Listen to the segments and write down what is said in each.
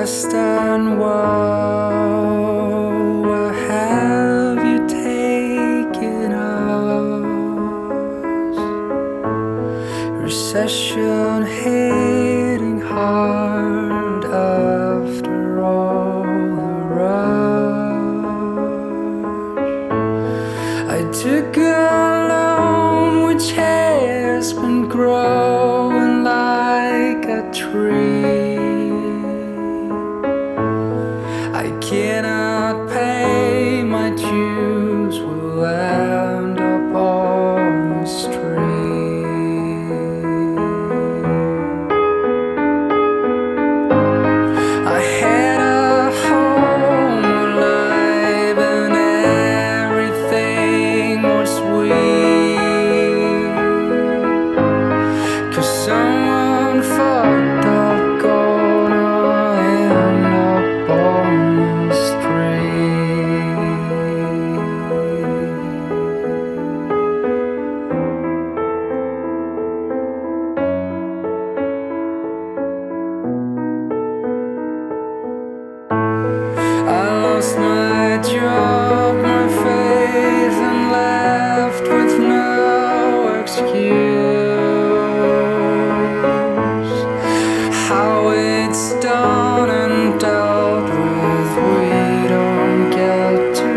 Western world, where have you taken us? Recession hitting hard after all the rush. I took a loan which has been growing like a tree. I cannot pay my dues, will end up on the street. I had a home alive and everything was sweet, 'cause someone fucked up, gonna end up on the street. I lost my job, my faith, and left with no excuse. How it's done and dealt with, we don't get to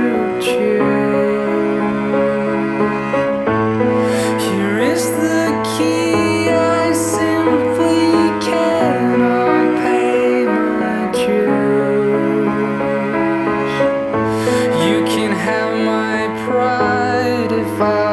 choose. Here is the key, I simply cannot pay my dues. You can have my pride if I